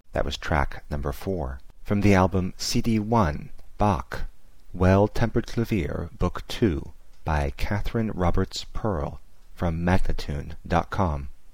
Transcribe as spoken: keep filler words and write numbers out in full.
That was track number four. From the album C D one, Bach, Well-Tempered Clavier, Book two, by Catherine Roberts Pearl, from Magnatune dot com.